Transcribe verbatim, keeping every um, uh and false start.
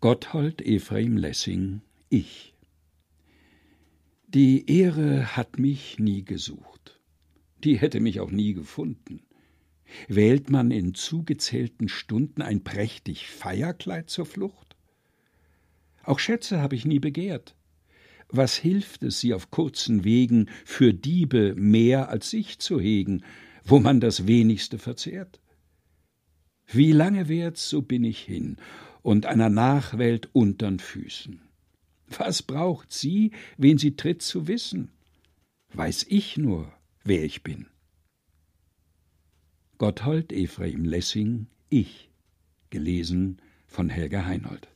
Gotthold Ephraim Lessing, ich. Die Ehre hat mich nie gesucht. Die hätte mich auch nie gefunden. Wählt man in zugezählten Stunden ein prächtig Feierkleid zur Flucht? Auch Schätze habe ich nie begehrt. Was hilft es, sie auf kurzen Wegen für Diebe mehr als sich zu hegen, wo man das wenigste verzehrt? Wie lange währt's, so bin ich hin und einer Nachwelt untern Füßen. Was braucht sie, wen sie tritt, zu wissen? Weiß ich nur, wer ich bin. Gotthold Ephraim Lessing, ich. Gelesen von Helga Heinold.